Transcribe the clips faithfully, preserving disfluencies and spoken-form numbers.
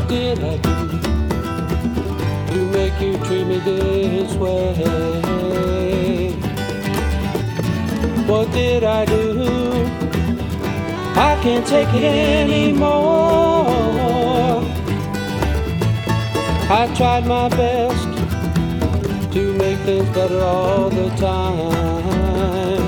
What did I do to make you treat me this way? What did I do? I can't take it anymore. I tried my best to make things better all the time.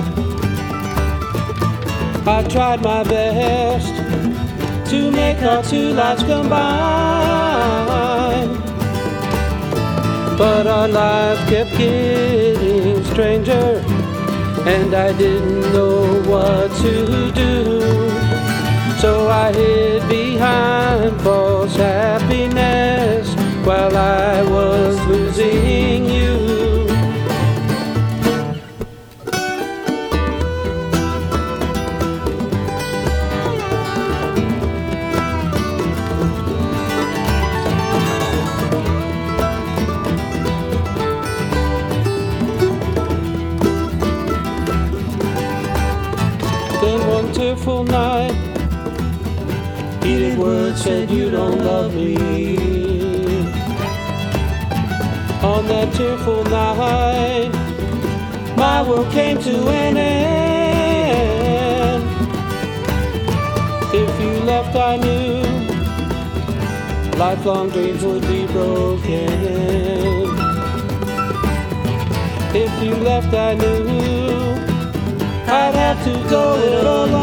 I tried my best to make our two lives combine, but our lives kept getting stranger, and I didn't know what to do. So I hid behind false happiness while I was losing you. Then one tearful night, heated words said you don't love me. On that tearful night, my world came to an end. If you left, I knew lifelong dreams would be broken. If you left, I knew I'd have to go it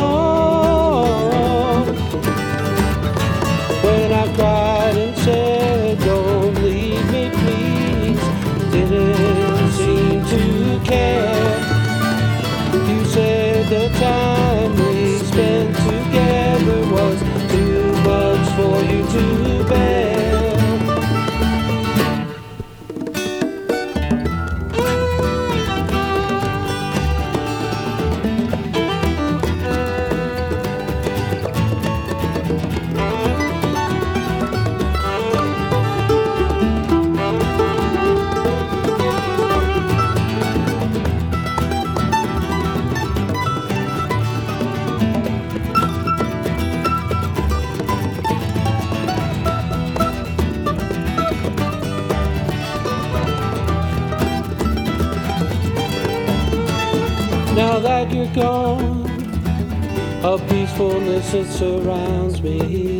alone. When I cried and said, don't leave me, please, didn't seem to care. You said the time we spent together was too much for you to bear. Now that you're gone, a peacefulness that surrounds me.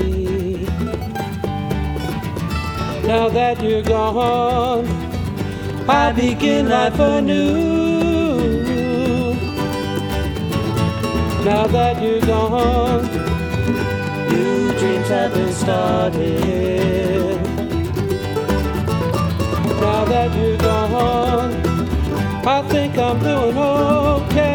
Now that you're gone, I begin life anew. Now that you're gone, new dreams have been started. Now that you're gone, I think I'm doing okay.